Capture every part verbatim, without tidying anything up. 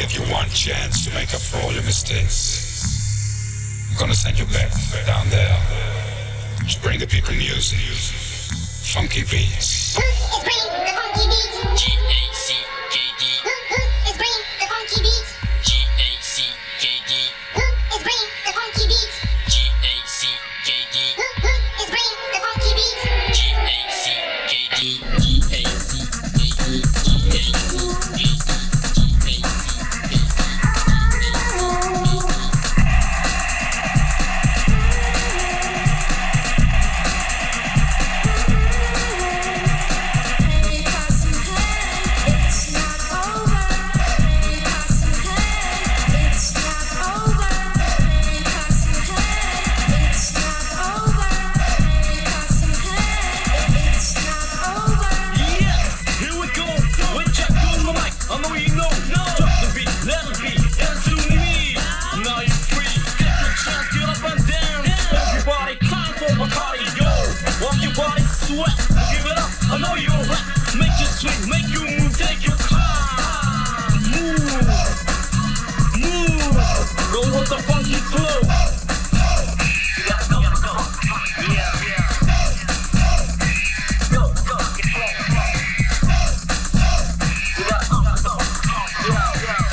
give you one chance to make up for all your mistakes. I'm gonna send you back down there to bring the people music, funky beats. Who is bringing the funky beats? G A C K D. Who, who is bringing the funky beats? G A C K D. Who is bringing the funky beats? G A C K D. Who, who is bringing the funky beats? G A C K D. G A C K D. G A C K D. Sweat, give it up, I know you're right. Make you swing, make you move, take your time. Move, move, go with the funky flow. You gotta go, gotta go. Yeah, yeah. Go, go, get flow, flow. You gotta go, gotta go. Yeah, yeah.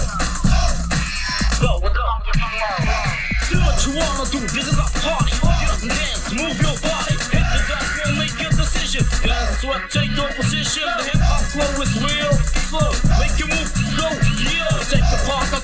Go with the funky flow. Do what you wanna do, this is a party. Just dance, move your body. Make your decision, dance, sweat, take your position. The hip hop flow is real slow. Make your move go, yeah. Take the part.